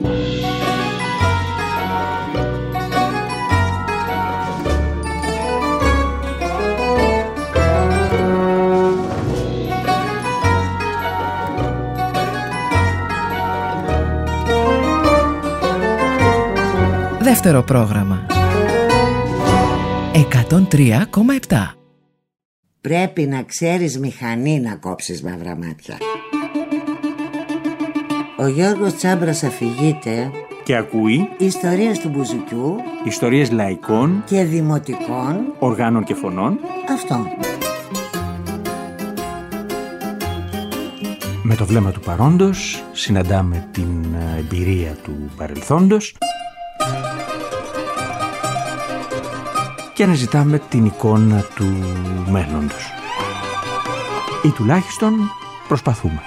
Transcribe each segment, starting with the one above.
Δεύτερο πρόγραμμα 103,7. Πρέπει να ξέρεις μηχανή να κόψεις μαύρα μάτια. Ο Γιώργος Τσάμπρας αφηγείται και ακούει ιστορίες του μπουζουκιού, ιστορίες λαϊκών και δημοτικών οργάνων και φωνών. Αυτό. Με το βλέμμα του παρόντος συναντάμε την εμπειρία του παρελθόντος και αναζητάμε την εικόνα του μέλλοντος. Ή τουλάχιστον προσπαθούμε.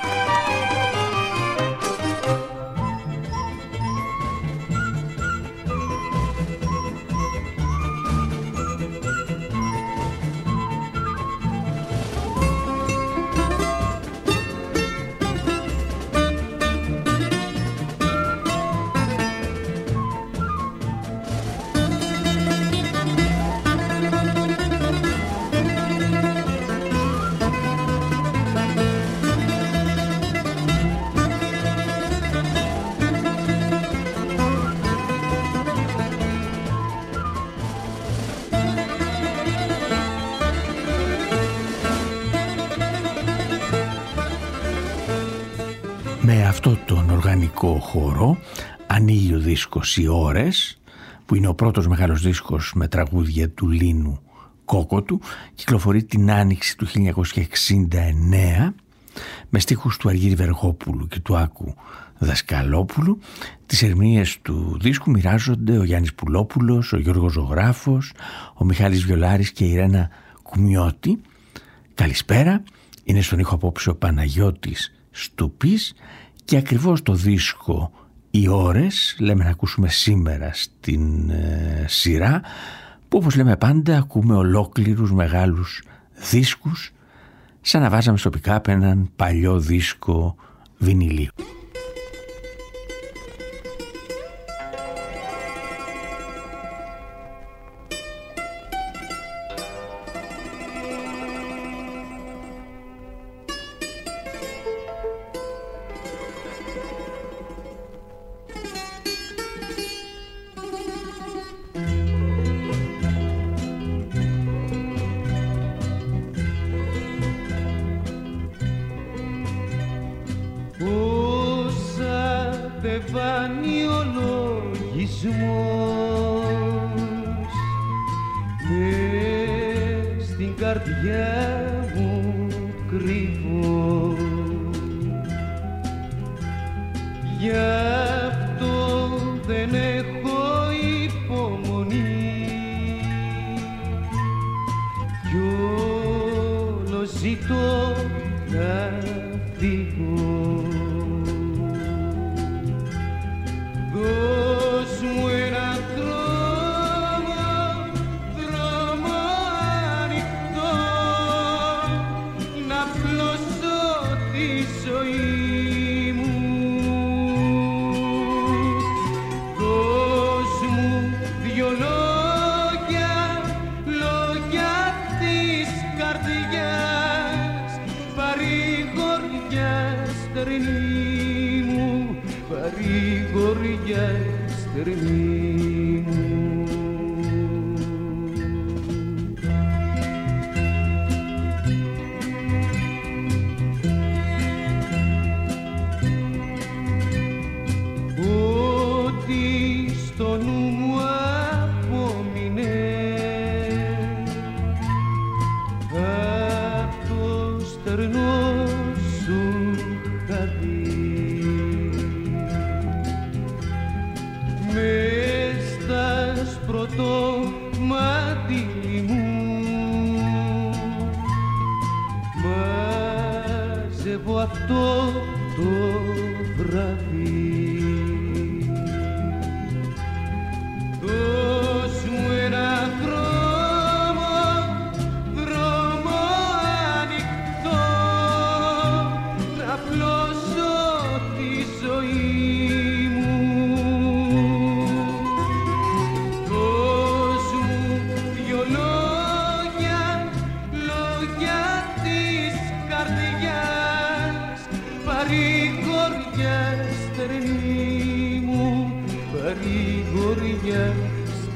Με αυτό τον οργανικό χώρο ανοίγει ο δίσκος «Οι Ώρες», που είναι ο πρώτος μεγάλος δίσκος με τραγούδια του Λίνου Κόκοτου. Κυκλοφορεί την άνοιξη του 1969 με στίχους του Αργύρη Βεργόπουλου και του Άκου Δασκαλόπουλου. Τις ερμηνείες του δίσκου μοιράζονται ο Γιάννης Πουλόπουλος, ο Γιώργος Ζωγράφος, ο Μιχάλης Βιολάρης και η Ιρένα Κουμιώτη. Καλησπέρα, είναι στον ήχο απόψε ο Παναγιώτης Στουπής και ακριβώς το δίσκο «Οι Ώρες» λέμε να ακούσουμε σήμερα στην σειρά, που όπως λέμε πάντα ακούμε ολόκληρους μεγάλους δίσκους σαν να βάζαμε στο pick-up έναν παλιό δίσκο βινιλίου.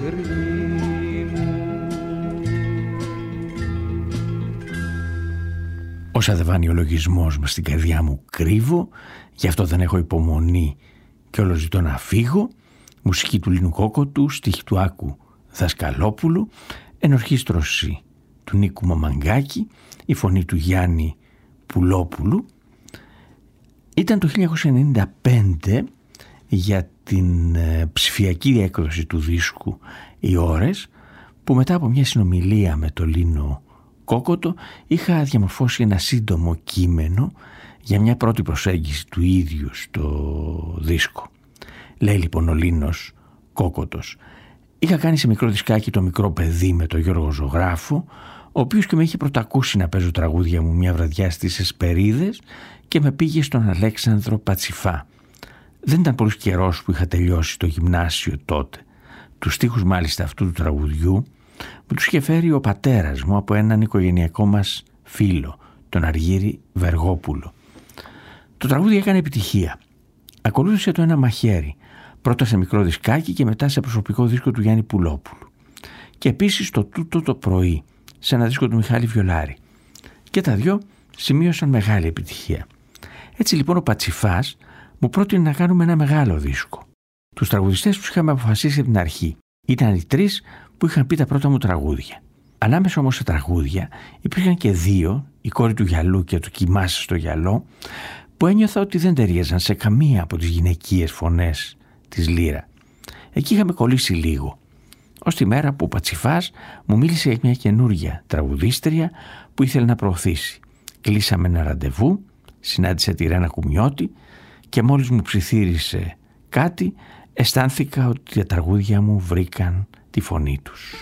άκρη μου. Όσα δεν βάνει ο λογισμός μες στην καρδιά μου κρύβω, γι' αυτό δεν έχω υπομονή και όλο ζητώ να φύγω. Μουσική του Λίνου Κόκοτου, στίχη του Άκου Δασκαλόπουλου, ενορχήστρωση του Νίκου Μαμαγκάκη, η φωνή του Γιάννη Πουλόπουλου. Ήταν το 1995 για την ψηφιακή έκδοση του δίσκου «Οι ώρες», που μετά από μια συνομιλία με το Λίνο Κόκοτο είχα διαμορφώσει ένα σύντομο κείμενο για μια πρώτη προσέγγιση του ίδιου στο δίσκο. Λέει λοιπόν ο Λίνος Κόκοτος: είχα κάνει σε μικρό δισκάκι το μικρό παιδί με τον Γιώργο Ζωγράφο, ο οποίος και με είχε πρωτακούσει να παίζω τραγούδια μου μια βραδιά στις Εσπερίδες και με πήγε στον Αλέξανδρο Πατσιφά. Δεν ήταν πολύ καιρός που είχα τελειώσει το γυμνάσιο τότε. Τους στίχους μάλιστα αυτού του τραγουδιού μου τους είχε φέρει ο πατέρας μου από έναν οικογενειακό μας φίλο, τον Αργύρη Βεργόπουλο. Το τραγούδι έκανε επιτυχία. Ακολούθησε το Ένα μαχαίρι, πρώτα σε μικρό δισκάκι και μετά σε προσωπικό δίσκο του Γιάννη Πουλόπουλου. Και επίσης το Τούτο το πρωί, σε ένα δίσκο του Μιχάλη Βιολάρη. Και τα δυο σημείωσαν μεγάλη επιτυχία. Έτσι λοιπόν ο Πατσιφάς μου πρότεινε να κάνουμε ένα μεγάλο δίσκο. Τους τραγουδιστές τους είχαμε αποφασίσει από την αρχή. Ήταν οι τρεις που είχαν πει τα πρώτα μου τραγούδια. Ανάμεσα όμως σε τραγούδια υπήρχαν και δύο, η Κόρη του Γυαλού και το Κοιμάσαι στο γυαλό, που ένιωθα ότι δεν ταιριάζαν σε καμία από τις γυναικείες φωνές της λύρα. Εκεί είχαμε κολλήσει λίγο. Ως τη μέρα που ο Πατσιφάς μου μίλησε για μια καινούρια τραγουδίστρια που ήθελε να προωθήσει. Κλείσαμε ένα ραντεβού, συνάντησα τη Ρένα Κουμιώτη και μόλις μου ψιθύρισε κάτι, αισθάνθηκα ότι τα τραγούδια μου βρήκαν τη φωνή τους.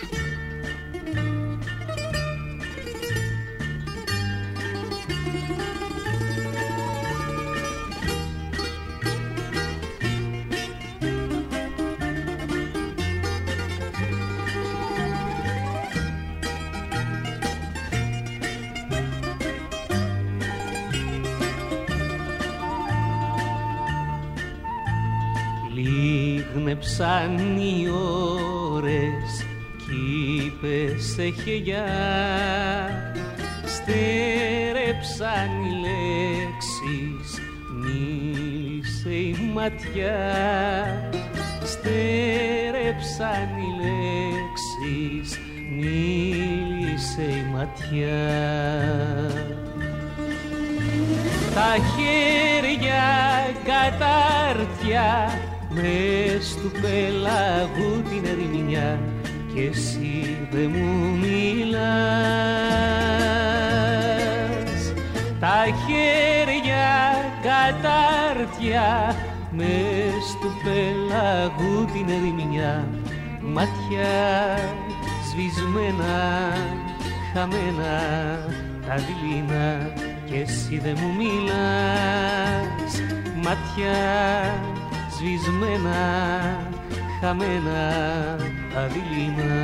Λίγνεψαν οι ώρες κι είπε σε χελιά, στέρεψαν οι λέξεις, μίλησε η ματιά. Στέρεψαν οι λέξεις, μίλησε η ματιά. Τα χέρια κατάρτια μες του πέλαγου την ερημινιά κι εσύ δε μου μιλάς. Τα χέρια κατάρτια μες του πέλαγου την ερημινιά, μάτια σβησμένα, χαμένα τα δειλίνα κι εσύ δε μου μιλάς. Μάτια σβησμένα, χαμένα τα δειλίνα.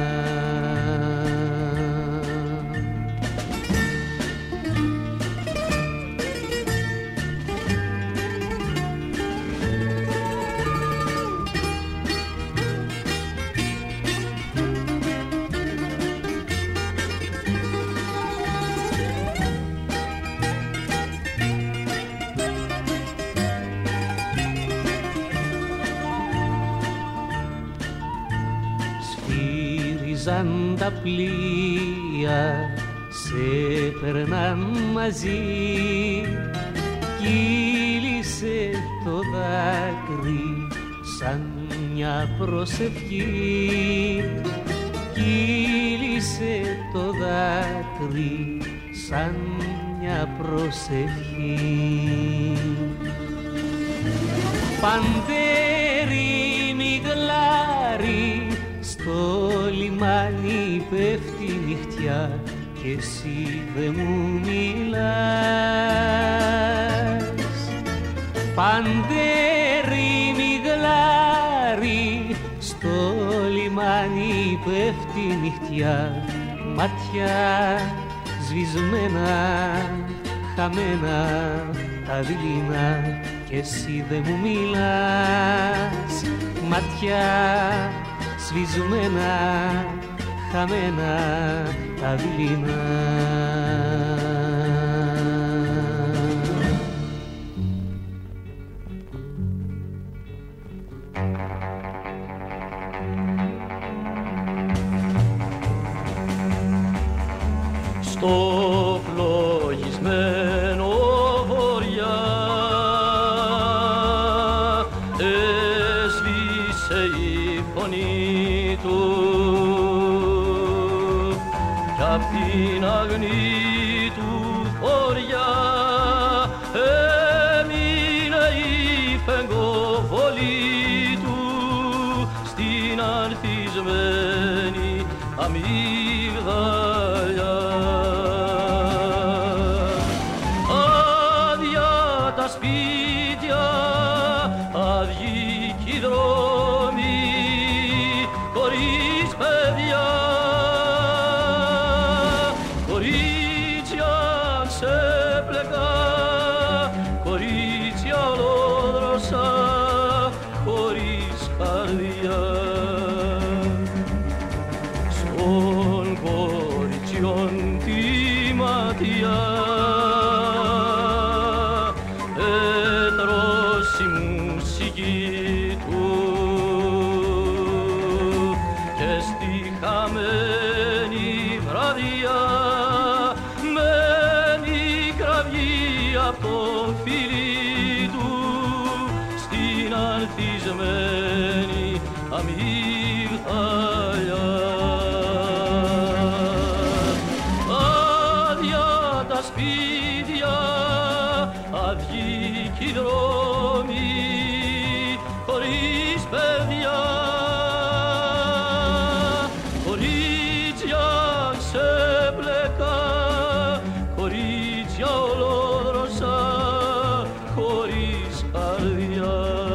Σφύριζαν τα πλοία, σε περνάν μαζί, κύλησε το δάκρυ σαν μια προσευχή. Κύλησε το δάκρυ σαν μια προσευχή. Παντέρι μιγλάρι στο λιμάνι πέφτει νυχτιά κι εσύ δε μου μιλάς. Παντέρι μιγλάρι στο λιμάνι πέφτει νυχτιά, μάτια σβησμένα, χαμένα τα δειλίνα κι εσύ δε μου μιλάς. Μάτια σβησμένα, χαμένα τα δειλινά. Στο φλογισμένο βοριά έσβησε η φωνή του κι απ' την αγνή του χωριά έμεινε η φεγγοβολή του στην ανθισμένη αμύγδαλια. Σπίτια, άδειοι κι οι δρόμοι, χωρίς παιδιά. Κορίτσια σε πλεκά, κορίτσια ολόδροσα, χωρίς καρδιά. Στον κοριτσιόν τη ματιά η μουσική του και στη χαμένη βραδιά μένει κραυγή απ' το φίλι του στην ανθισμένη αμύγδαλια. Άδεια τα σπίτια, άδειοι κι οι δρόμοι, χωρίς παιδιά. Κορίτσια σε πλεκά, κορίτσια ολόδροσα, χωρίς καρδιά.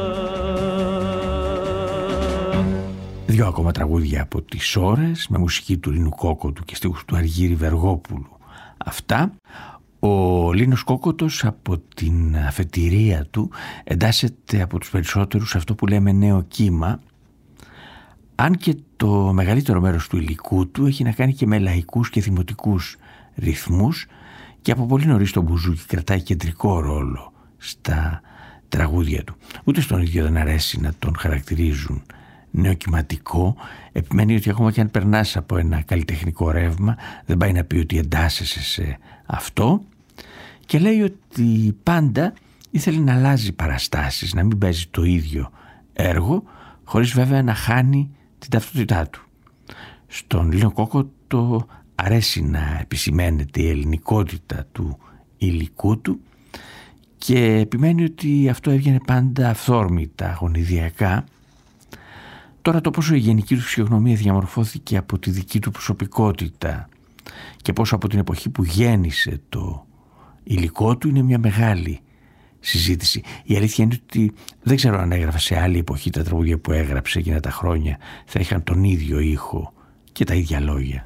Δύο ακόμα τραγούδια από τις Ώρες με μουσική του Λίνου Κόκοτου και στίχους του Αργύρη Βεργόπουλου. Αυτά. Ο Λίνος Κόκοτος από την αφετηρία του εντάσσεται από τους περισσότερους σε αυτό που λέμε νέο κύμα, αν και το μεγαλύτερο μέρος του υλικού του έχει να κάνει και με λαϊκούς και δημοτικούς ρυθμούς και από πολύ νωρίς το μπουζούκι κρατάει κεντρικό ρόλο στα τραγούδια του. Ούτε στον ίδιο δεν αρέσει να τον χαρακτηρίζουν νεοκυματικό, επιμένει ότι ακόμα και αν περνάς από ένα καλλιτεχνικό ρεύμα δεν πάει να πει ότι εντάσσεσαι σε αυτό και λέει ότι πάντα ήθελε να αλλάζει παραστάσεις, να μην παίζει το ίδιο έργο χωρίς βέβαια να χάνει την ταυτότητά του. Στον Λίνο Κόκοτο αρέσει να επισημαίνεται η ελληνικότητα του υλικού του και επιμένει ότι αυτό έβγαινε πάντα αυθόρμητα, γονιδιακά. Τώρα το πόσο η γενική του φυσιογνωμία διαμορφώθηκε από τη δική του προσωπικότητα και πόσο από την εποχή που γέννησε το υλικό του είναι μια μεγάλη συζήτηση. Η αλήθεια είναι ότι δεν ξέρω αν έγραφε σε άλλη εποχή τα τραγούδια που έγραψε εκείνα τα χρόνια θα είχαν τον ίδιο ήχο και τα ίδια λόγια.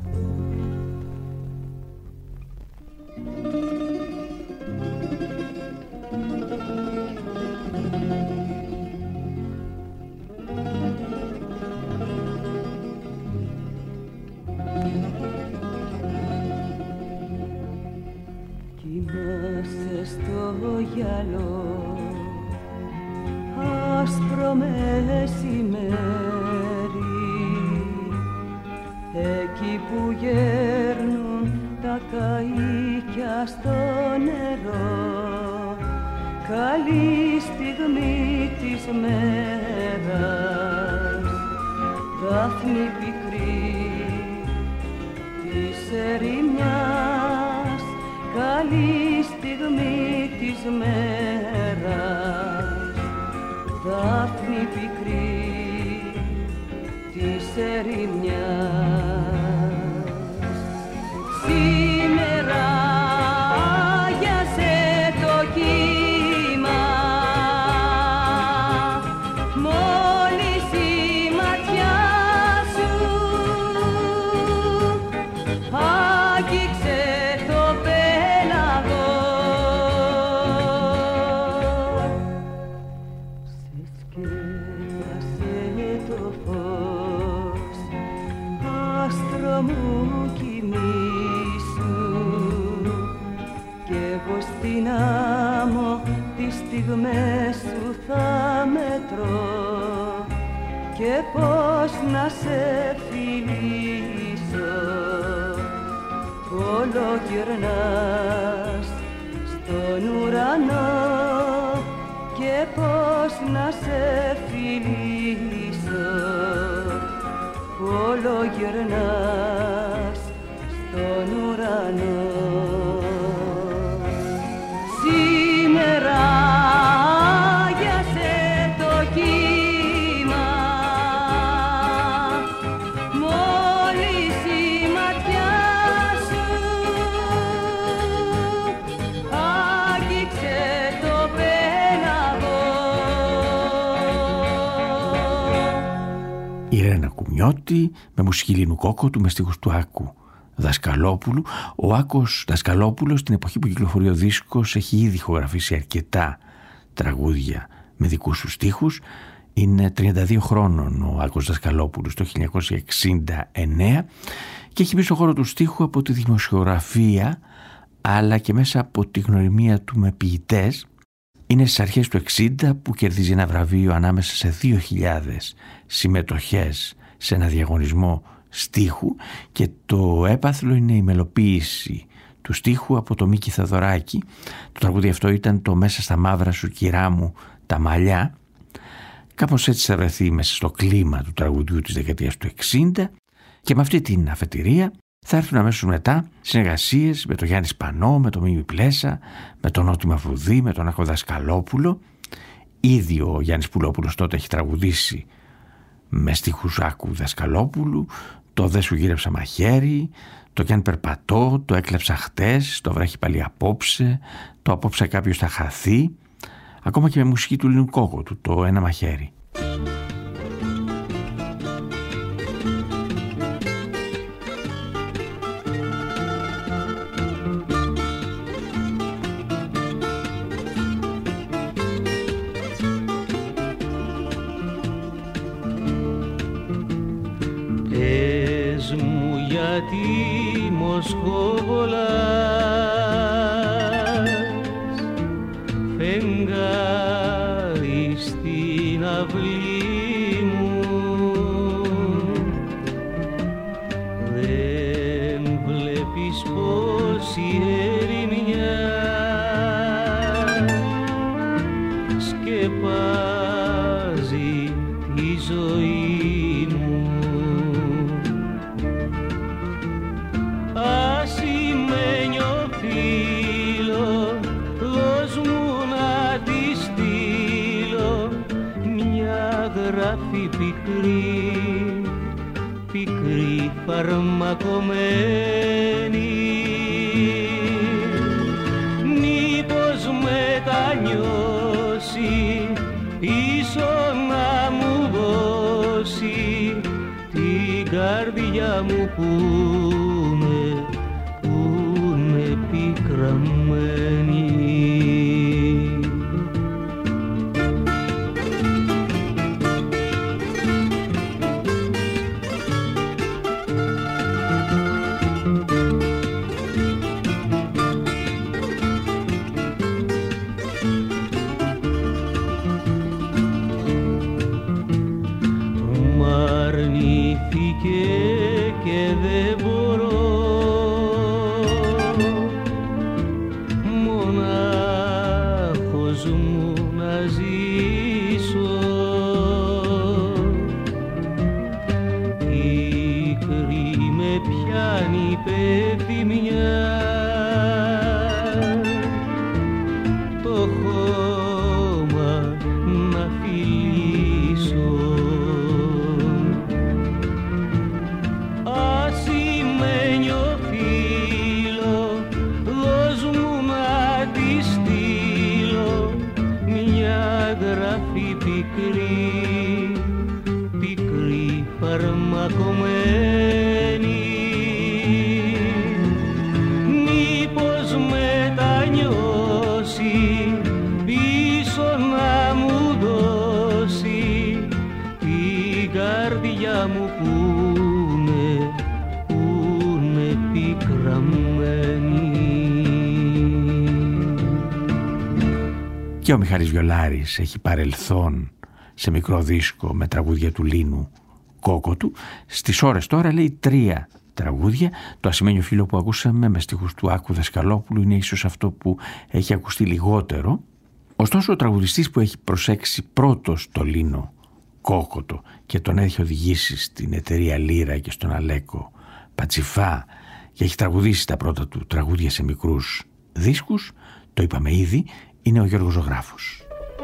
Κοιμάσαι στο γυαλό άσπρο μεσημέρι, εκεί που γέρνουν τα καΐκια στο νερό, καλή στιγμή της μέρας, δάφνη πικρή της ερημιάς, καλή στιγμή της μέρας, δάφνη πικρή της ερημιάς. Σήμερα άγιασε το κύμα, μόλις η ματιά σου άγγιξε το πέλαγο, σε σκέπασε το φως και πώς να σε φιλήσω. Όλο γυρνάς στον ουρανό και πώς να σε φιλήσω. Όλο γυρνάς στον ουρανό. Σήμερα άγιασε το κύμα, μόλις η ματιά σου άγγιξε το πέλαγο. Η Ρένα Κουμιώτη με μουσική Λίνου Κόκοτου με στίχους του Άκου Δασκαλόπουλου. Ο Άκος Δασκαλόπουλος, στην εποχή που κυκλοφορεί ο δίσκος, έχει ήδη ηχογραφήσει αρκετά τραγούδια με δικούς του στίχους. Είναι 32 χρόνων ο Άκος Δασκαλόπουλος το 1969 και έχει μπει στον χώρο του στίχου από τη δημοσιογραφία αλλά και μέσα από τη γνωριμία του με ποιητές. Είναι στις αρχές του 60 που κερδίζει ένα βραβείο ανάμεσα σε 2.000 συμμετοχές σε ένα διαγωνισμό στίχου και το έπαθλο είναι η μελοποίηση του στίχου από το Μίκη Θεοδωράκη. Το τραγούδι αυτό ήταν το «Μέσα στα μαύρα σου κυρά μου τα μαλλιά». Κάπως έτσι θα βρεθεί μέσα στο κλίμα του τραγουδιού της δεκαετίας του 60 και με αυτή την αφετηρία θα έρθουν αμέσως μετά συνεργασίες με τον Γιάννη Σπανό, με τον Μίμη Πλέσα, με τον Νότι Μαυρουδή, με τον Άκο Δασκαλόπουλο. Ήδη ο Γιάννης Πουλόπουλος τότε έχει τραγουδήσει με στίχους Άκου Δασκαλόπουλου, το «Δε σου γύρεψα μαχαίρι», το «Κι αν περπατώ», το «Έκλεψα χτες», το «Βρέχει πάλι απόψε», το «Απόψε κάποιος θα χαθεί», ακόμα και με μουσική του Λίνου Κόκοτου, το «Ένα μαχαίρι». Γιατί Μοσχοβολάς φεγγάρι στην αυλή μου, δεν βλέπεις πως η ερημιά σκεπάζει τη ζωή. Πικρή φαρμακομένη, μήπως μετανιώσει πίσω να μου δώσει την καρδιά μου που είναι πικραμένη. Και δεν μπορώ μονάχος μου να ζήσω. Πίκρη με πιάνει πεθυμιά, το χώμα να φιλήσω. Πικρή φαρμακομένη, μήπως μετανιώσει πίσω να μου δώσει την καρδιά μου που είναι πικραμένη. Και ο Μιχάλης Βιολάρης έχει παρελθόν σε μικρό δίσκο με τραγούδια του Λίνου Κόκοτου. Στις ώρες τώρα λέει 3 τραγούδια. Το Ασημένιο Φίλο που ακούσαμε με στίχους του Άκου Δασκαλόπουλου είναι ίσως αυτό που έχει ακουστεί λιγότερο. Ωστόσο ο τραγουδιστής που έχει προσέξει πρώτος το Λίνο Κόκοτο και τον έχει οδηγήσει στην εταιρεία Λύρα και στον Αλέκο Πατσιφά και έχει τραγουδήσει τα πρώτα του τραγούδια σε μικρούς δίσκους, το είπαμε ήδη, είναι ο Γιώργος Ζωγράφος.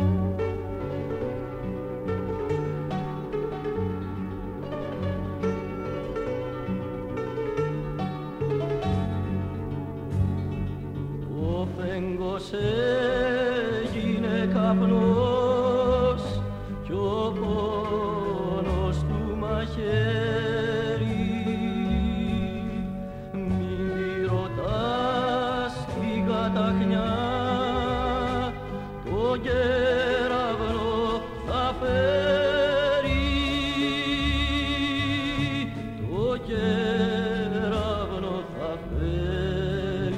Ο φέγγος έγινε καπνός κι ο πόνος του μαχαίρι. Μην τη ρωτάς την καταχνιά, το κεραυνό θα φέρει, το κεραυνό θα φέρει.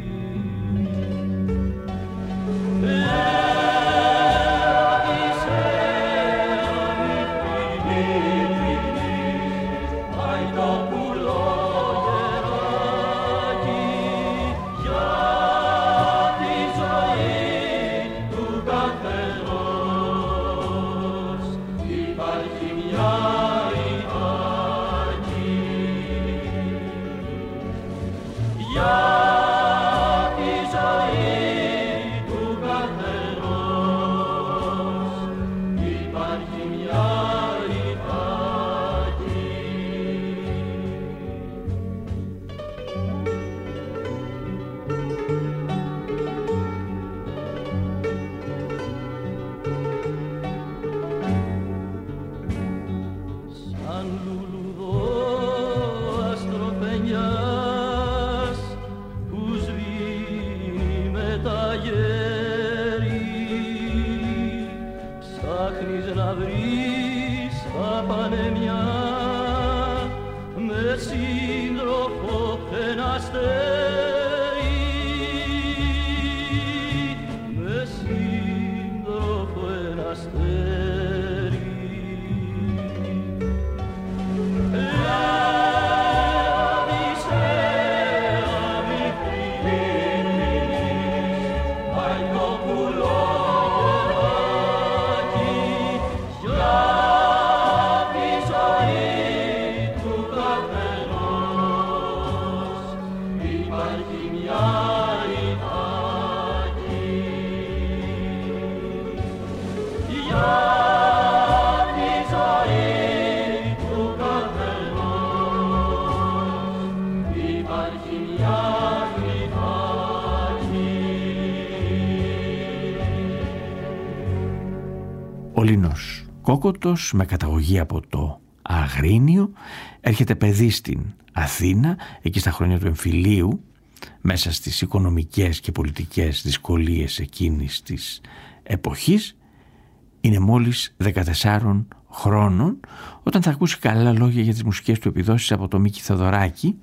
Ο Λίνος Κόκοτος, με καταγωγή από το Αγρίνιο, έρχεται παιδί στην Αθήνα εκεί στα χρόνια του εμφυλίου, μέσα στις οικονομικές και πολιτικές δυσκολίες εκείνης της εποχής. Είναι μόλις 14 χρόνων όταν θα ακούσει καλά λόγια για τις μουσικές του επιδόσεις από το Μίκη Θεοδωράκη.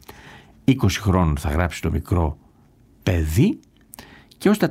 20 χρόνων θα γράψει το μικρό παιδί και ως τα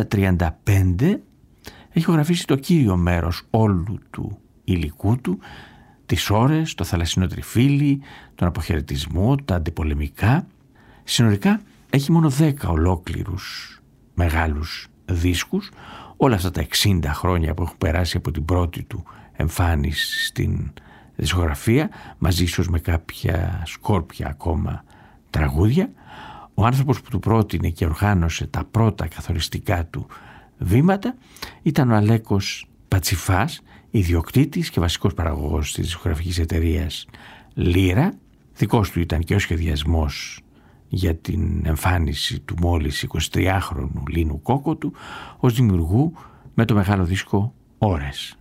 30-35 έχει γραφήσει το κύριο μέρος όλου του υλικού του, τις ώρες, το θαλασσινό τριφύλι, τον αποχαιρετισμό, τα αντιπολεμικά. Συνολικά έχει μόνο 10 ολόκληρους μεγάλους δίσκους, όλα αυτά τα 60 χρόνια που έχουν περάσει από την πρώτη του εμφάνιση στην δισκογραφία, μαζί ίσως με κάποια σκόρπια ακόμα τραγούδια. Ο άνθρωπος που του πρότεινε και οργάνωσε τα πρώτα καθοριστικά του βήματα ήταν ο Αλέκος Πατσιφάς, ιδιοκτήτης και βασικός παραγωγός της δισκογραφικής εταιρείας Λύρα. Δικός του ήταν και ο σχεδιασμός για την εμφάνιση του μόλις 23χρονου Λίνου Κόκοτου ως δημιουργού με το μεγάλο δίσκο «Ώρες».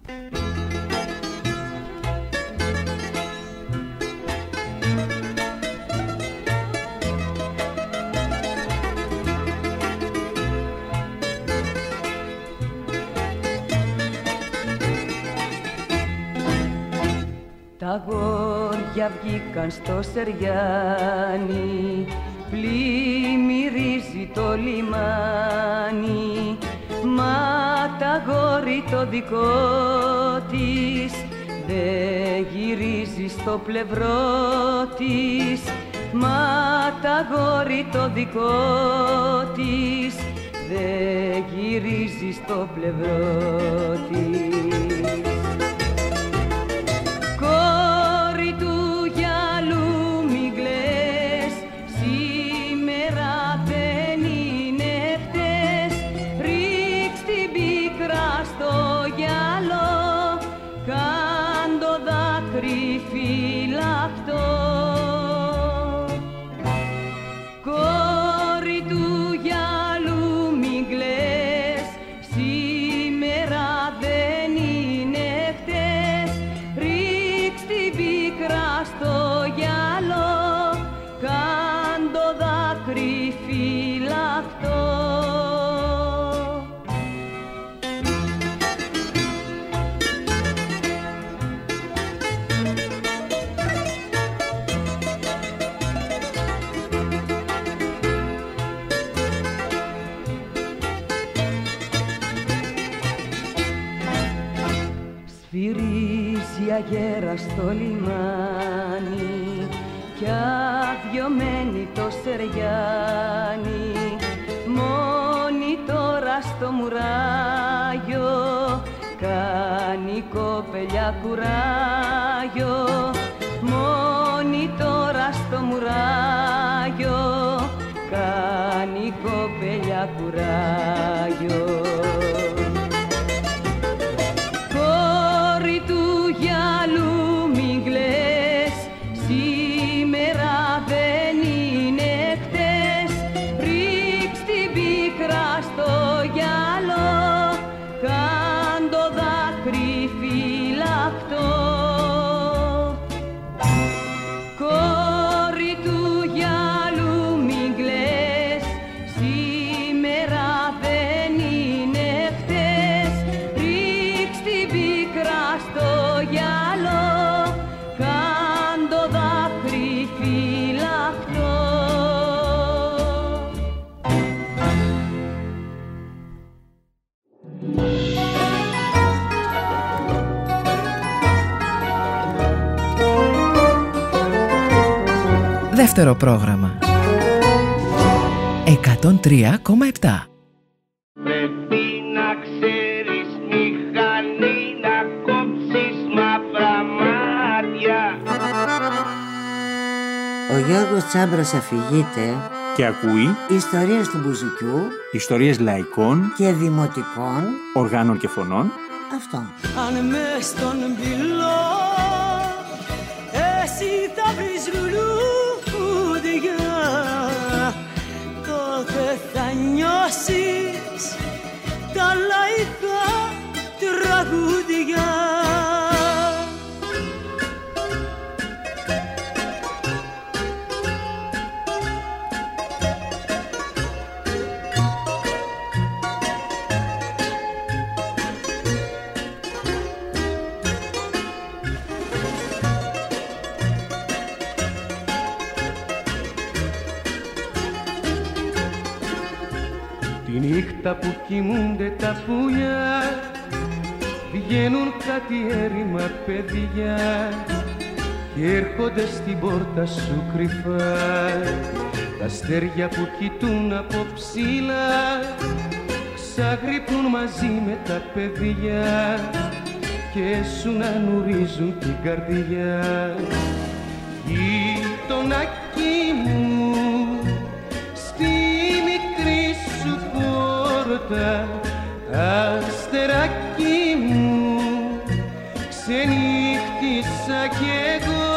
Τα αγόρια βγήκαν στο Σεριάνι, πλημμυρίζει το λιμάνι, μα τ' αγόρι το δικό της δεν γυρίζει στο πλευρό της, μα τ' αγόρι το δικό της δεν γυρίζει στο πλευρό της. Κόρη του γυαλού μη κλαις, σήμερα δεν είναι χτες, ρίξ' την πίκρα στο γυαλό, κάν το δάκρυ φυλαχτό. Κόρη του γυαλού μη κλαις, σήμερα δεν είναι χτες, ρίξ' την πίκρα στο γυαλό, κάν το δάκρυ φυλαχτό. Σφυρίζει αγέρα στο λιμάνι κι αδειωμένη το σεριάνι, μόνη τώρα στο μουράγιο κάνει κοπελιά κουράγιο, μόνη τώρα στο μουράγιο κάνει κοπελιά κουράγιο. Κόρη του γυαλού μη κλαις, σήμερα δεν είναι χτες, ρίξ' την πίκρα στο γυαλό, κάν το δάκρυ φυλαχτό. Κόρη του γυαλού μη κλαις, σήμερα δεν είναι χτες, ρίξ' την πίκρα στο γυαλό, κάν το δάκρυ φυλαχτό. Δεύτερο πρόγραμμα 103,7. Πρέπει να ξέρεις μηχανή, να κόψεις μαύρα μάτια. Ο Γιώργος Τσάμπρας αφηγείται Και ακούει ιστορίες του μπουζουκιού ιστορίες λαϊκών, και δημοτικών οργάνων και φωνών. Αυτό. Αν μες στον πυλό εσύ θα βρεις λουλούδια, τότε θα νιώσεις τα λαϊκά τραγούδια. Τη νύχτα που κοιμούνται τα πουλιά, βγαίνουν κάτι έρημα παιδιά και έρχονται στην πόρτα σου κρυφά. Τα αστέρια που κοιτούν από ψηλά ξαγρυπνούν μαζί με τα παιδιά και σου να νουρίζουν την καρδιά. Γειτονάκι μου, στη μικρή σου πόρτα, αστεράκι μου, ξενύχτησα κι εγώ.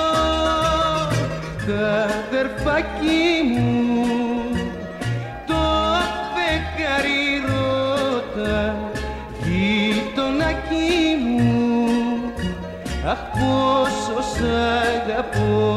Τα αδερφάκι μου, το φεγγάρι ρώτα, γειτονάκι μου, αχ πόσο σ' αγαπώ.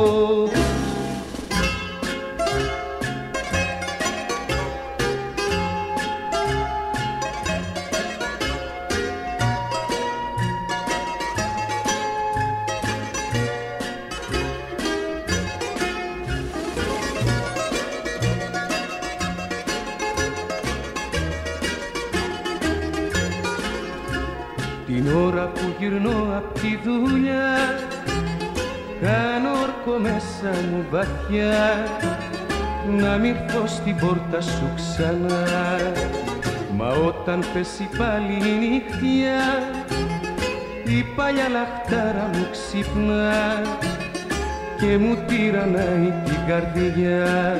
γυρνώ απ' τη δουλειά, κάνω όρκο μέσα μου βαθιά, να μ' ήρθω στην πόρτα σου ξανά. Μα όταν πέσει πάλι η νυχτιά, η παλιά λαχτάρα μου ξυπνά και μου τυραννάει την καρδιά.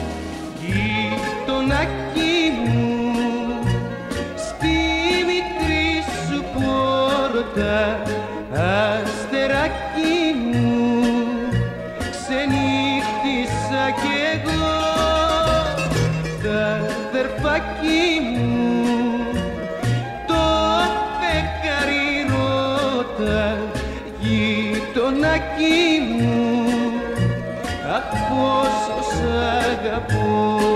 Γειτονάκι μου, στη μικρή σου πόρτα, αστεράκι μου, ξενύχτησα κι εγώ. Τα αδερφάκι μου, το φεγγάρι ρώτα, γειτονάκι μου, αχ πόσο σ' αγαπώ.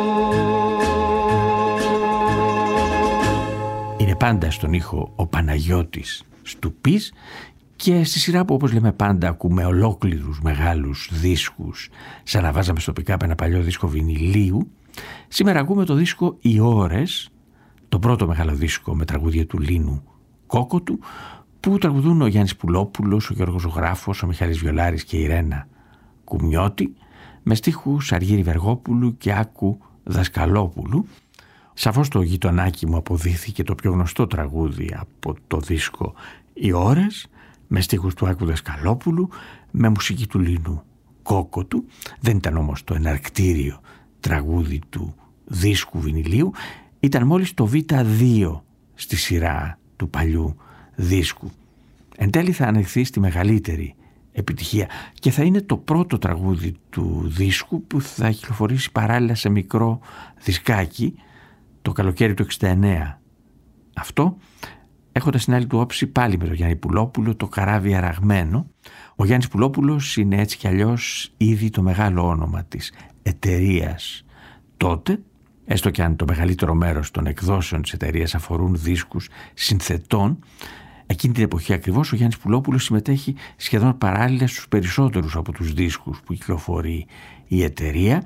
Είναι πάντα στον ήχο ο Παναγιώτης Στουπής και στη σειρά που, όπως λέμε πάντα, ακούμε ολόκληρους μεγάλους δίσκους σαν να βάζαμε στο pick-up ένα παλιό δίσκο βινιλίου. Σήμερα ακούμε το δίσκο «Οι Ώρες», το πρώτο μεγάλο δίσκο με τραγούδια του Λίνου Κόκοτου, που τραγουδούν ο Γιάννης Πουλόπουλος, ο Γιώργος Ζωγράφος, ο Μιχάλης Βιολάρης και η Ρένα Κουμιώτη, με στίχους Αργύρη Βεργόπουλου και Άκου Δασκαλόπουλου. Σαφώς το «Γειτονάκι μου» αποδείχθηκε το πιο γνωστό τραγούδι από το δίσκο «Οι Ώρες», με στίχους του Άκου Δασκαλόπουλου, με μουσική του Λίνου Κόκοτου. Δεν ήταν όμως το εναρκτήριο τραγούδι του δίσκου βινιλίου, ήταν μόλις το Β2 στη σειρά του παλιού δίσκου. Εν τέλει θα ανεχθεί στη μεγαλύτερη επιτυχία και θα είναι το πρώτο τραγούδι του δίσκου που θα κυκλοφορήσει παράλληλα σε μικρό δισκάκι το καλοκαίρι του 69. Αυτό έχοντας στην άλλη του όψη πάλι με τον Γιάννη Πουλόπουλο το «Καράβι Αραγμένο». Ο Γιάννης Πουλόπουλος είναι έτσι κι αλλιώς ήδη το μεγάλο όνομα της εταιρείας τότε, έστω κι αν το μεγαλύτερο μέρος των εκδόσεων της εταιρείας αφορούν δίσκους συνθετών. Εκείνη την εποχή ακριβώς ο Γιάννης Πουλόπουλος συμμετέχει σχεδόν παράλληλα στους περισσότερους από τους δίσκους που κυκλοφορεί η εταιρεία.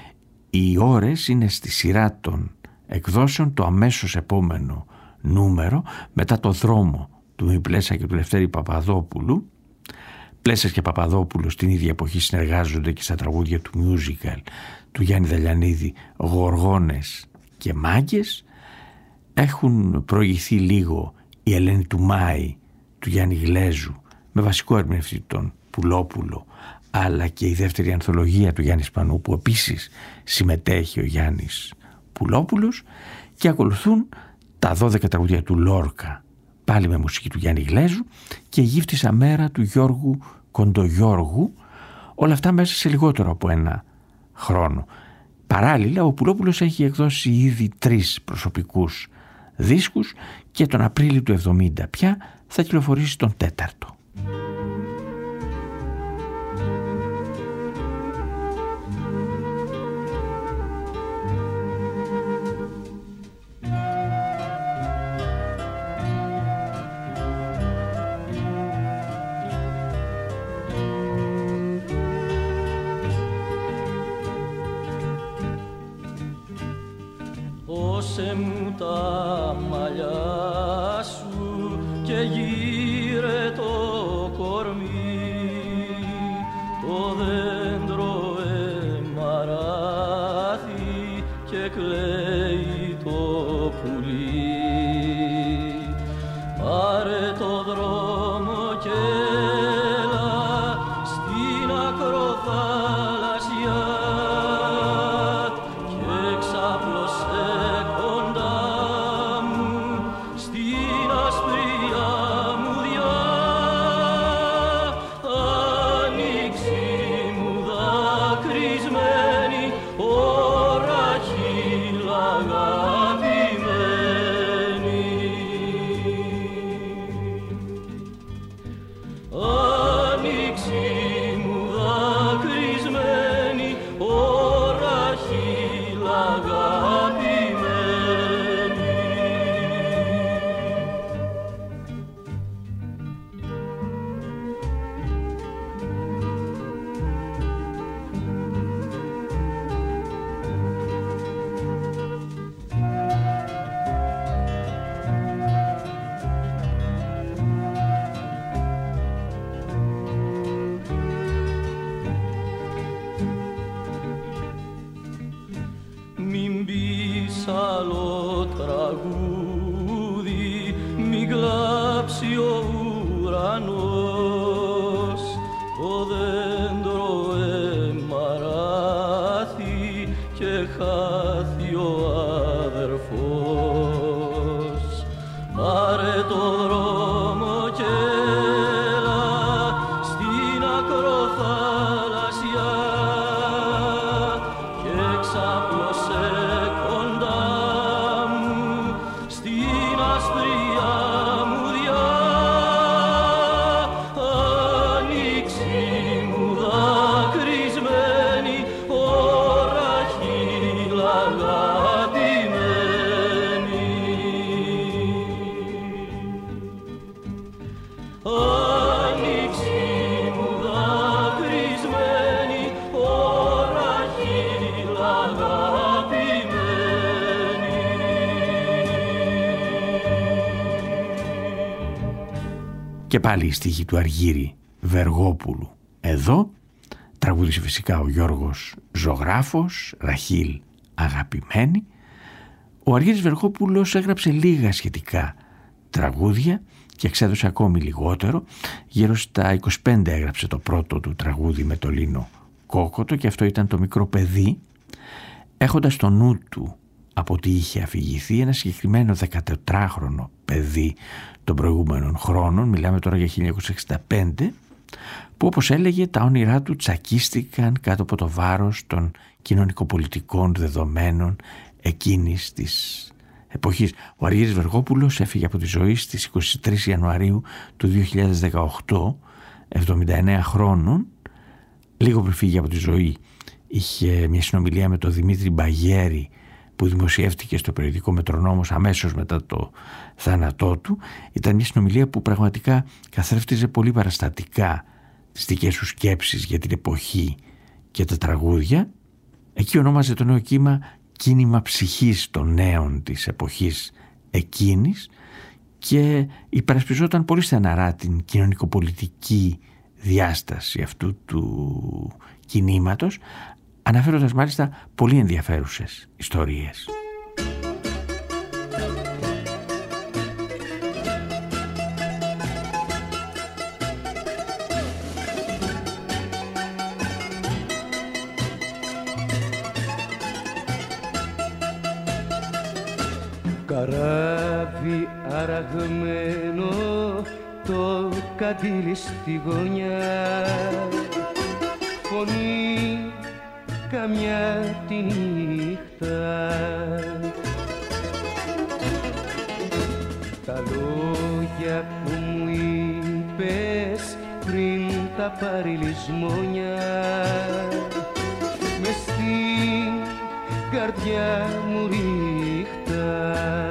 Οι Ώρες είναι στη σειρά των εκδόσεων το αμέσως επόμενο νούμερο μετά το Δρόμο του Μη Πλέσα και του Λευτέρη Παπαδόπουλου. Πλέσας και Παπαδόπουλος στην ίδια εποχή συνεργάζονται και στα τραγούδια του musical του Γιάννη Δελιανίδη, Γοργόνες και Μάγκες. Έχουν προηγηθεί λίγο η Ελένη του Μάη του Γιάννη Γλέζου με βασικό ερμηνευτή τον Πουλόπουλο, αλλά και η δεύτερη ανθολογία του Γιάννη Σπανού που επίσης συμμετέχει ο Γιάννης Πουλόπουλος, και ακολουθούν τα 12 τραγούδια του Λόρκα πάλι με μουσική του Γιάννη Γλέζου και η Γύφτισσα μέρα του Γιώργου Κοντογιώργου, όλα αυτά μέσα σε λιγότερο από ένα χρόνο. Παράλληλα ο Πουλόπουλος έχει εκδώσει ήδη 3 προσωπικούς δίσκους και τον Απρίλιο του 70 πια θα κυκλοφορήσει τον 4ο. Δώσε μου τα μαλλιά σου και γύρε το κορμί, το δέντρο εμαράθη και κλαίει το πουλί. Πάρε το δρόμο και έλα στην ακροθαλασσιά και ξάπλωσε κοντά μου στη άλλο τραγούδι, μην κλάψει ο ουρανός, το δέντρο εμαράθη και χάθη ο αδερφός. Πάρε το δρόμο και έλα στην ακροθαλασσιά και ξάπλωσε κοντά μου στην αστρία μουδιά. Ανοίξει μου δακρυσμένη ώρα χείλα αγαπημένη. Ανοίξει μου δακρυσμένη ώρα χείλα αγαπημένη. Και πάλι η στίχη του Αργύρη Βεργόπουλου. Εδώ τραγούδισε φυσικά ο Γιώργος Ζωγράφος, Ραχήλ αγαπημένη. Ο Αργύρης Βεργόπουλος έγραψε λίγα σχετικά τραγούδια και εξέδωσε ακόμη λιγότερο. Γύρω στα 25 έγραψε το πρώτο του τραγούδι με το Λίνο Κόκοτο και αυτό ήταν το Μικρό παιδί, έχοντας στο νου του από ότι είχε αφηγηθεί ένα συγκεκριμένο 14χρονο παιδί των προηγούμενων χρόνων, μιλάμε τώρα για 1965, που όπως έλεγε τα όνειρά του τσακίστηκαν κάτω από το βάρος των κοινωνικοπολιτικών δεδομένων εκείνης της εποχής. Ο Αργύρης Βεργόπουλος έφυγε από τη ζωή στις 23 Ιανουαρίου του 2018, 79 χρόνων. Λίγο πριν φύγει από τη ζωή είχε μια συνομιλία με τον Δημήτρη Μπαγέρη που δημοσιεύτηκε στο περιοδικό Μετρονόμος αμέσως μετά το θάνατό του. Ήταν μια συνομιλία που πραγματικά καθρέφτιζε πολύ παραστατικά τις δικές του σκέψεις για την εποχή και τα τραγούδια. Εκεί ονόμαζε το νέο κύμα κίνημα ψυχής των νέων της εποχής εκείνης και υπερασπιζόταν πολύ στεναρά την κοινωνικοπολιτική διάσταση αυτού του κινήματος, αναφέροντας μάλιστα πολύ ενδιαφέρουσες ιστορίες. Καράβι αραγμένο το καντήλι στη γωνιά, φωνή καμιά τη νύχτα. Τα λόγια που μου είπες πριν τα πάρει λησμόνια, μες στην καρδιά μου ρίχτα.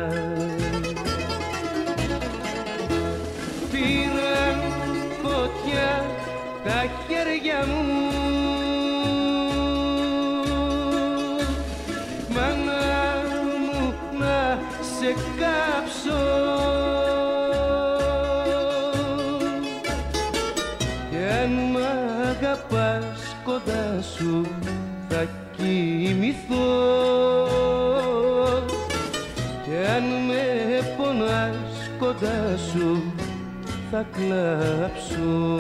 Πήραν φωτιά τα χέρια μου, μάνα μου να σε κάψω, κι αν μ' αγαπάς κοντά σου θα κοιμηθώ, κι αν με πονάς κοντά σου θα κλάψω.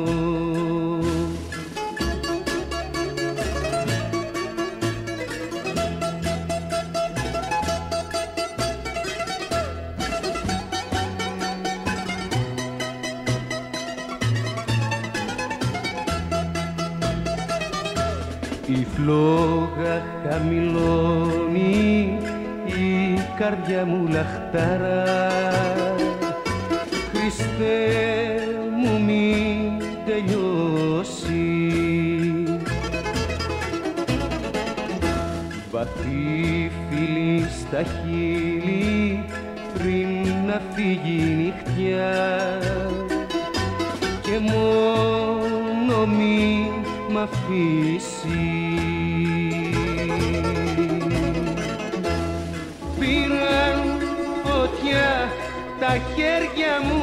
Η φλόγα χαμηλώνει, η καρδιά μου λαχταρά. Χριστέ μου μην τελειώσει, βαθύ φιλί στα χείλη πριν να φύγει η νυχτιά, και μόνο μη μ' αφήσει. Πήραν φωτιά τα χέρια μου,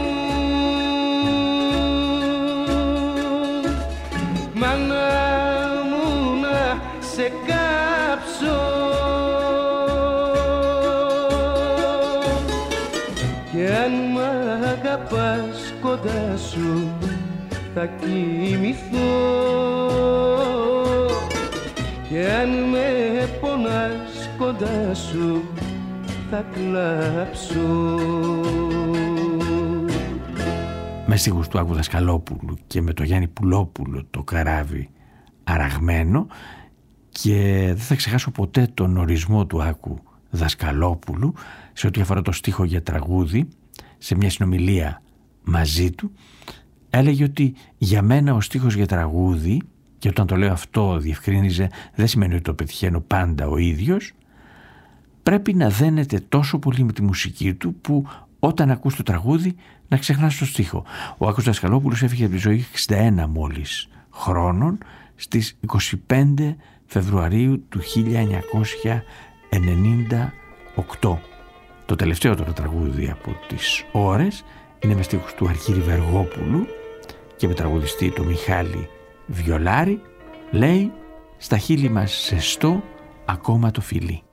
μάνα μου να σε κάψω, θα κοιμηθώ και αν με πονάς κοντά σου θα κλάψω. Με στίχους του Άκου Δασκαλόπουλου και με το Γιάννη Πουλόπουλο το καράβι αραγμένο, και δεν θα ξεχάσω ποτέ τον ορισμό του Άκου Δασκαλόπουλου σε ό,τι αφορά το στίχο για τραγούδι. Σε μια συνομιλία μαζί του έλεγε ότι για μένα ο στίχος για τραγούδι, και όταν το λέω αυτό διευκρίνιζε, δεν σημαίνει ότι το πετυχαίνω πάντα ο ίδιος, πρέπει να δένεται τόσο πολύ με τη μουσική του που όταν ακούς το τραγούδι να ξεχνάς το στίχο. Ο Άκος Δασκαλόπουλος έφυγε από τη ζωή 61 μόλις χρόνων στις 25 Φεβρουαρίου του 1998. Το τελευταίο τώρα τραγούδι από τις ώρες είναι με στίχους του Αρχίρη Βεργόπουλου και με τραγουδιστή του Μιχάλη Βιολάρη. Λέει «Στα χείλη μας ζεστό ακόμα το φιλί».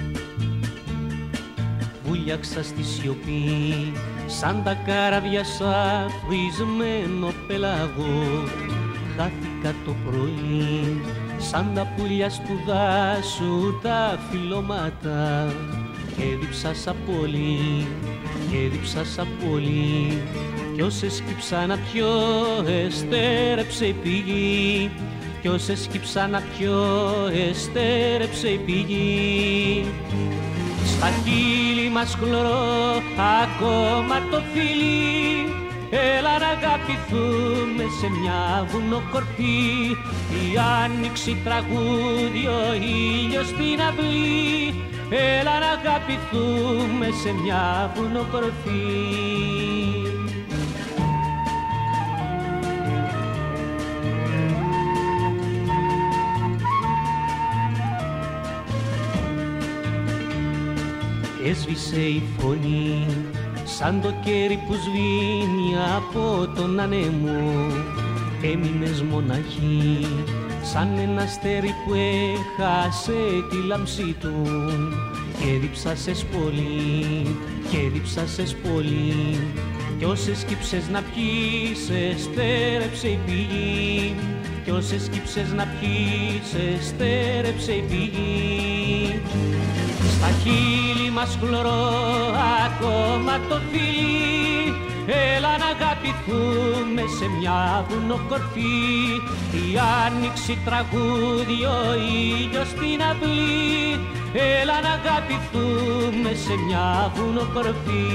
Βούλιαξα στη σιωπή σαν τα καράβια σαφρισμένο πελαγό. Χάθηκα το πρωί σαν τα πουλιά του δάσου τα φυλλώματα. Και διψάσα πολύ, και διψάσα πολύ, κι όσες κύψανα πιο εστέρεψε η πηγή. Κι όσες κύψανα πιο εστέρεψε η πηγή. Στα χείλη μας χλωρό ακόμα το φιλί. Έλα να αγαπηθούμε σε μια βουνοκορφή. Η άνοιξη τραγούδι, ο ήλιος στην αυλή. Έλα να αγαπηθούμε σε μια βουνοκορφή. Έσβησε η φωνή σαν το κέρι που σβήνει από τον ανέμο. Έμεινες μοναχή σαν ένα αστέρι που έχασε τη λάμψη του. Και διψάσες πολύ, και διψάσες πολύ, κι όσες κύψες να πιείς εστέρεψε η πηγή. Κι όσες κύψες να πιείς εστέρεψε η πηγή. Στα χείλη μας χλωρό ακόμα το φιλί. Έλα να αγαπηθούμε σε μια βουνοκορφή. Η άνοιξη τραγούδι, ο ήλιος στην αυλή. Έλα να αγαπηθούμε σε μια βουνοκορφή.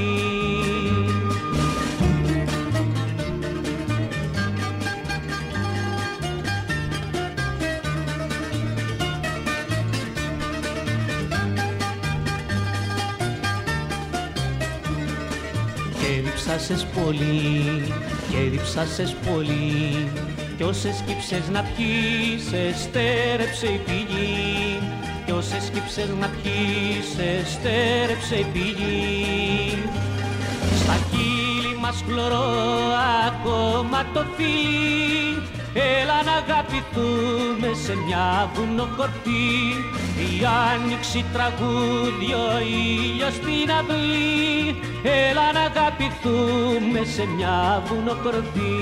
Και διψάσες πολύ, και διψάσες πολύ, κι όσες κύψες να πιείς εστέρεψε η πηγή. Κι όσες κύψες να πιείς εστέρεψε η πηγή. Στα χείλη μας χλωρό ακόμα το φιλί. Έλα να αγαπηθούμε σε μια βουνοκορφή. Η άνοιξη τραγούδι, ο ήλιος στην αυλή. Έλα να αγαπηθούμε σε μια βουνοκορφή.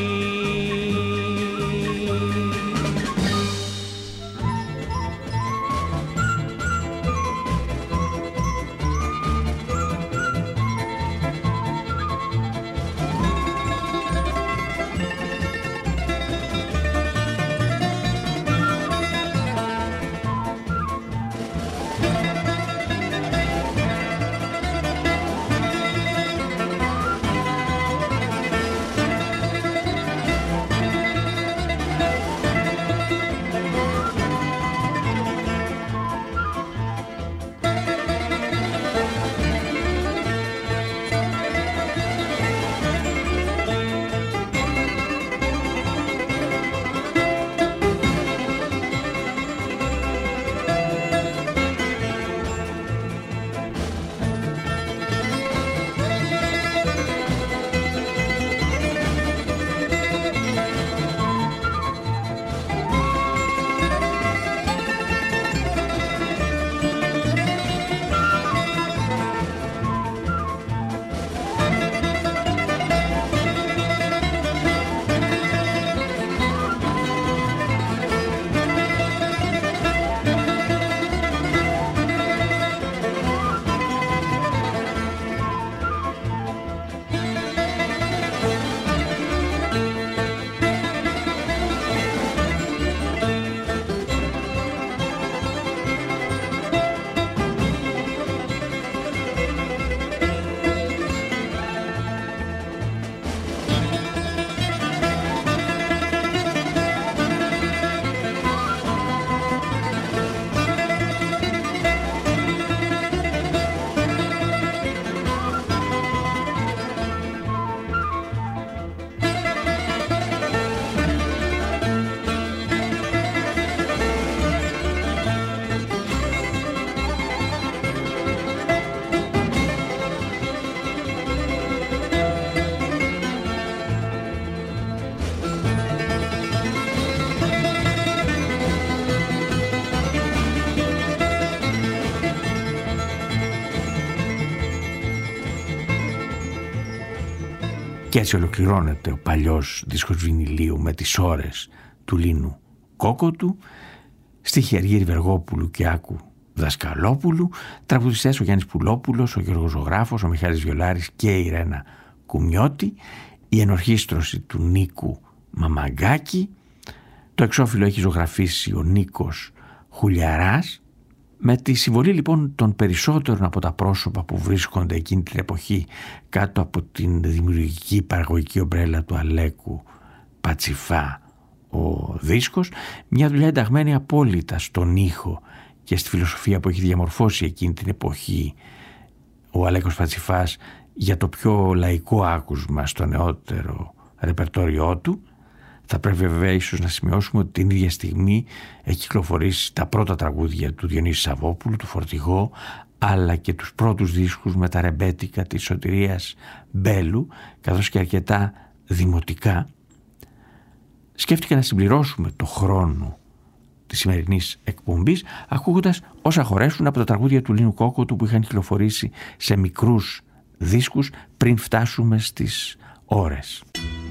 Και έτσι ολοκληρώνεται ο παλιός δίσκος βινιλίου με τις ώρες του Λίνου Κόκοτου, στίχοι Αργύρη Βεργόπουλου και Άκου Δασκαλόπουλου, τραγουδιστές ο Γιάννης Πουλόπουλος, ο Γιώργος Ζωγράφος, ο Μιχάλης Βιολάρης και η Ρένα Κουμιώτη, η ενορχήστρωση του Νίκου Μαμαγκάκη, το εξώφυλλο έχει ζωγραφίσει ο Νίκος Χουλιαράς, με τη συμβολή λοιπόν των περισσότερων από τα πρόσωπα που βρίσκονται εκείνη την εποχή κάτω από την δημιουργική παραγωγική ομπρέλα του Αλέκου Πατσιφά ο δίσκος, μια δουλειά ενταγμένη απόλυτα στον ήχο και στη φιλοσοφία που έχει διαμορφώσει εκείνη την εποχή ο Αλέκος Πατσιφάς για το πιο λαϊκό άκουσμα στο νεότερο ρεπερτόριό του. Θα πρέπει βέβαια ίσως να σημειώσουμε ότι την ίδια στιγμή έχει κυκλοφορήσει τα πρώτα τραγούδια του Διονύση Σαββόπουλου, του Φορτηγό, αλλά και τους πρώτους δίσκους με τα ρεμπέτικα της Σωτηρίας Μπέλου, καθώς και αρκετά δημοτικά. Σκέφτηκα να συμπληρώσουμε το χρόνο της σημερινής εκπομπής ακούγοντας όσα χωρέσουν από τα τραγούδια του Λίνου Κόκοτου που είχαν κυκλοφορήσει σε μικρούς δίσκους πριν φτάσουμε στις ώρες.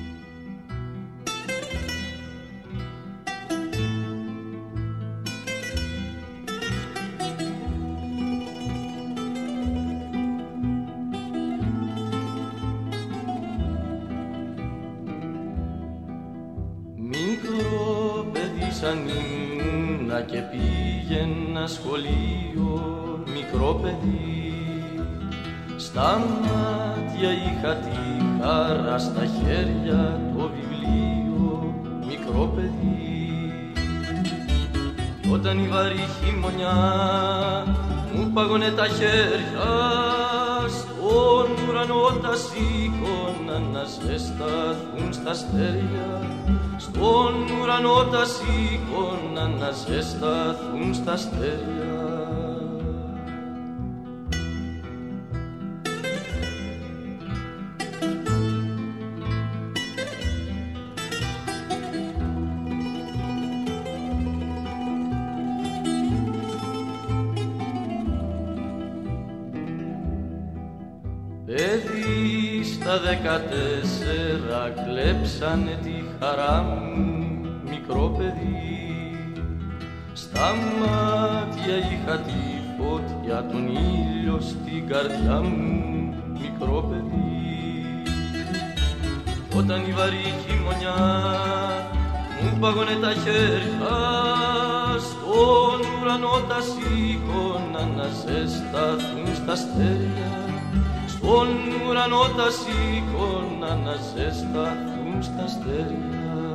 Σαν ήμουνα και πήγαινα σχολείο, μικρό παιδί, στα μάτια είχα τη χαρά, στα χέρια το βιβλίο, μικρό παιδί. Όταν η βαρύ χειμωνιά μου πάγωνε τα χέρια, στον ουρανό τα σήκωνα να ζεσταθούν στα αστέρια, στον ουρανό τα σήκωνα να ζεσταθούν στα αστέρια. Παιδί στα 14 κλέψανε τη χαρά μου, μικρό παιδί. Στα μάτια είχα τη φωτιά, τον ήλιο στην καρδιά μου, μικρό παιδί. Όταν η βαρύ χειμωνιά μου πάγωνε τα χέρια, στον ουρανό τα σήκωνα να ζεσταθούν στα αστέρια, στον ουρανό τα σήκωνα να ζεσταθούν στα αστέρια.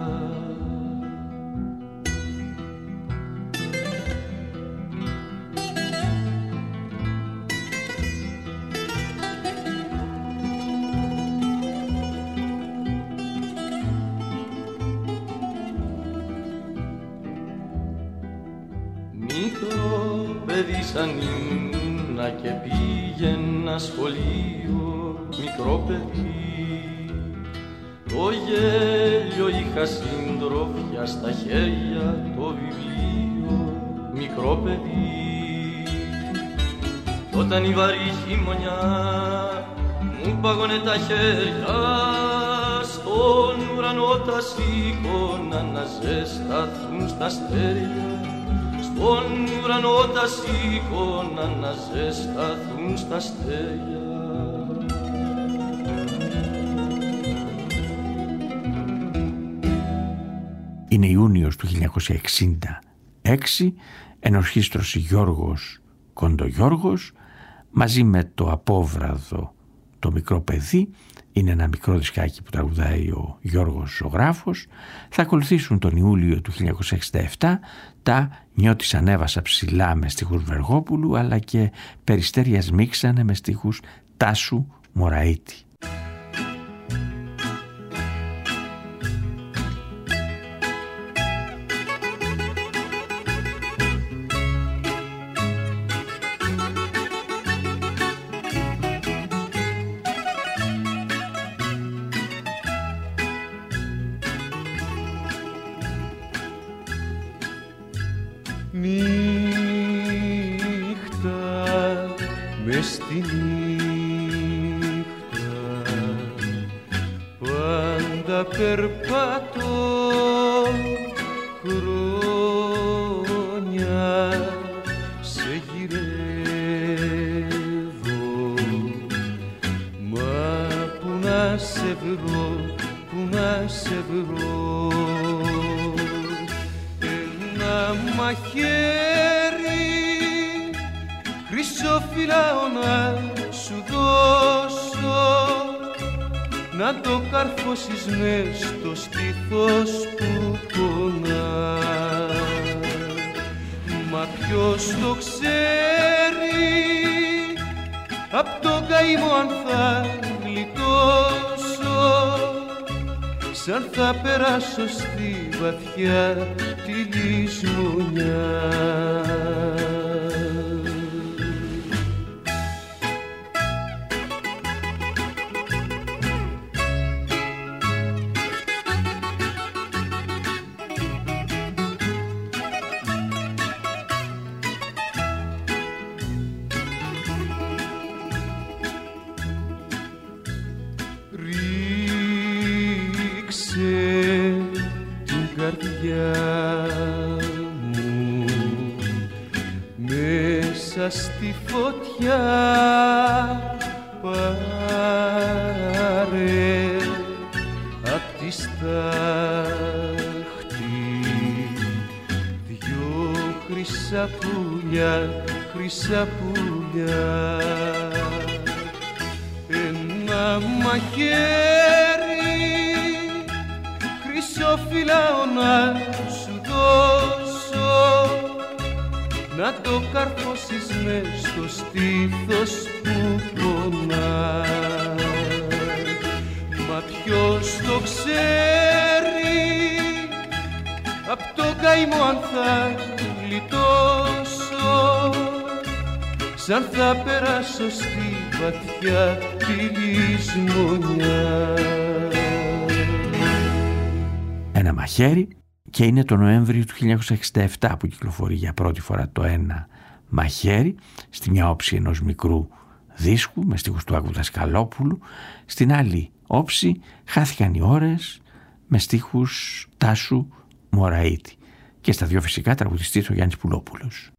Μικρό παιδί σαν ήμουνα και πήγαινα σχολείο, μικρό παιδί. Το γέλιο είχα συντροφιά, στα χέρια το βιβλίο, μικρό παιδί. Όταν η βαρύ χειμωνιά μου πάγωνε τα χέρια, στον ουρανό τα σήκωνα να ζεσταθούν στα αστέρια, στον ουρανό τα σήκωνα να ζεσταθούν στα αστέρια. Είναι Ιούνιος του 1966, ενορχήστρωση Γιώργος Κοντογιώργος, μαζί με το Απόβραδο το μικρό παιδί. Είναι ένα μικρό δισκάκι που τραγουδάει ο Γιώργος Ζωγράφος. Θα ακολουθήσουν τον Ιούλιο του 1967 τα «Νιώτης ανέβασα ψηλά» με στίχους Βεργόπουλου, αλλά και «Περιστέρια σμίξανε» με στίχους Τάσου Μωραΐτη. θα περπατώ χρόνια σε γυρεύω, μα που να σε βρω, που να σε βρω, ένα μαχαίρι χρυσόφυλλαο να σου δώσω, να το καρφώσεις μες στο στήθος που πονά. Μα ποιος το ξέρει απ' τον καημό αν θα γλιτώσω, σαν θα περάσω στη βαθιά τη λησμονιά. Μέσα στη φωτιά πάρε απ' τη στάχτη δυο χρυσά πουλιά, χρυσά πουλιά, ένα μαχαίρι χρυσόφυλλαο να σου δώσω, να το καρφώσεις μες στο στήθος που πονά. Μα ποιος το ξέρει απ' το καημό αν θα γλιτώσω, σαν θα περάσω στη βαθιά τη λησμονιά. Ένα μαχαίρι, και είναι το Νοέμβριο του 1967 που κυκλοφορεί για πρώτη φορά το ένα μαχαίρι, στη μια όψη ενός μικρού δίσκου με στίχους του Άκου Δασκαλόπουλου, στην άλλη όψη Χάθηκαν οι ώρες με στίχους Τάσου Μωραΐτη, και στα δύο φυσικά τραγουδιστής ο Γιάννης Πουλόπουλος.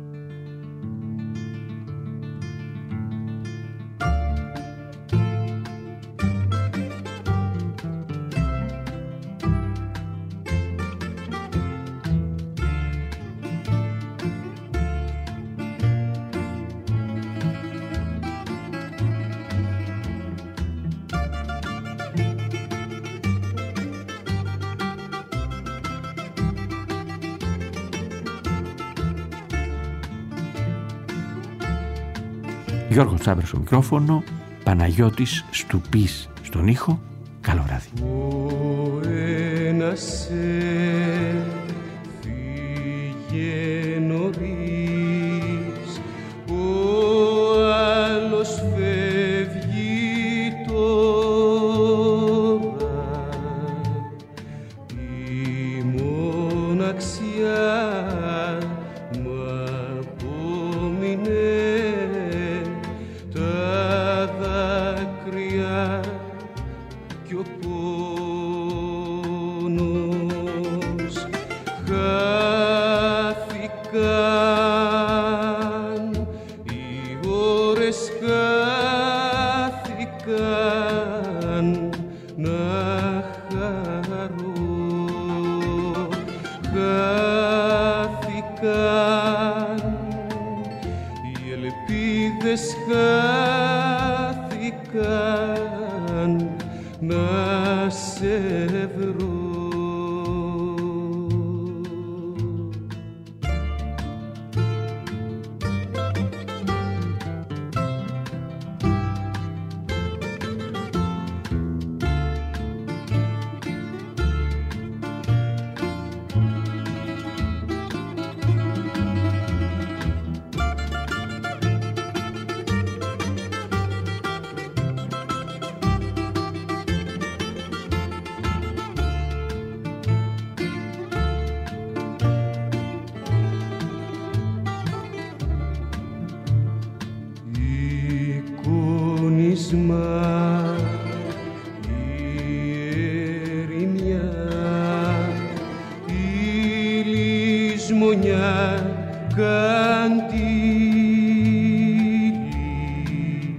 Γιώργος Τσάμπρας στο μικρόφωνο, Παναγιώτης Στουπής στον ήχο. Καλό βράδυ. Ο ένας φύγε νωρίς, ο άλλος φεύγει τώρα, η μοναξιά χάθηκαν να σε βρω. λησμονιά καντήλι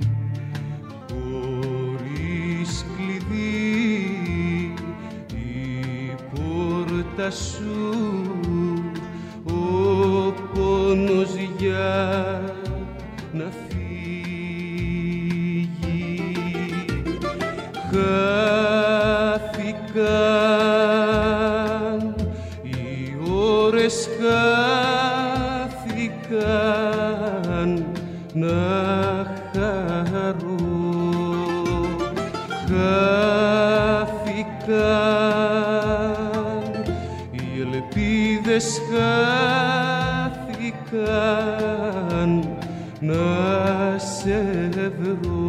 χωρίς κλειδί η πόρτα σου ο πόνος για να φύγει χάθηκαν οι ώρες χάθηκαν να χαρώ χάθηκαν οι ελπίδες χάθηκαν να σε βρω